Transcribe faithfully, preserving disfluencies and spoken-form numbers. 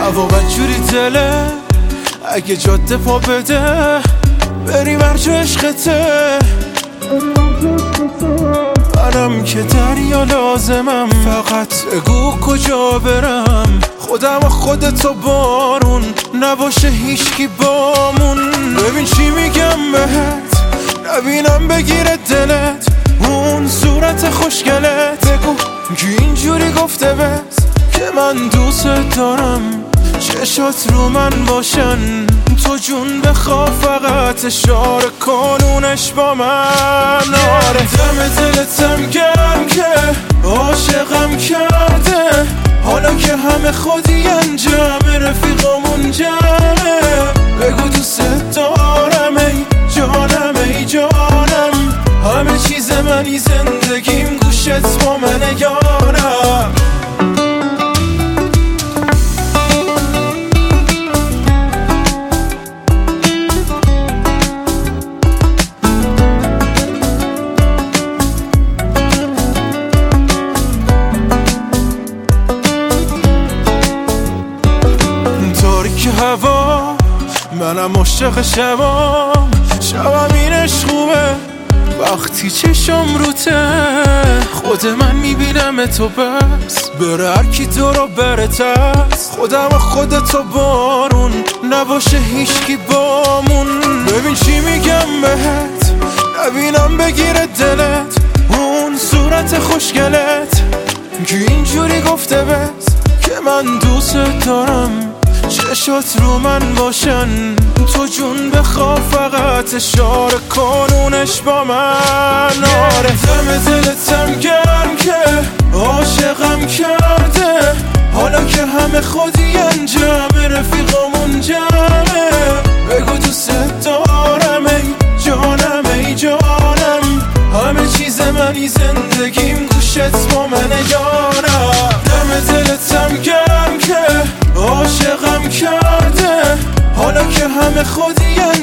هوا بدجوری دله، اگه جاده پا بده بریم هرجا عشقته. منم که دریا لازمم، فقط بگو کجا برم. خودم و خودتو بارون، نباشه هیچکی بامون. ببین چی میگم بهت، نبینم بگیره دلت اون صورت خوشگلت. بگو که اینجوری گفته بس که من دوست دارم، چشات رو من باشن. تو جون بخوا فقط اشاره کنونش با من. آره دم دلتم گرم که عاشقم کرده، حالا که همه خودی انجام رفیقامون جمعه. بگو دوست دارم ای جانم ای جانم، همه چیز منی زندگیم گوشت با من یارم. هوا منم عاشق شبام، شبم اینش خوبه وقتی چشم روته. خود من میبینم تو بس، بره هر کی تو رو برتست. خودم و خودتو بارون، نباشه هیچکی بامون. ببین چی میگم بهت، نبینم بگیره دلت اون صورت خوشگلت. که اینجوری گفته بس که من دوست دارم، چشات رو من باشن. تو جون بخوا فقط اشاره کنونش با من. آره دم دلتم گرم که عاشقم کرده، حالا که همه خودی انجام رفیقامون جمعه. بگو دوست دارم ای جانم ای جانم، همه چیز منی زندگیم گوشت با من یارم. دم دلتم گرم که عاشقم کرده، حالا که همه خودی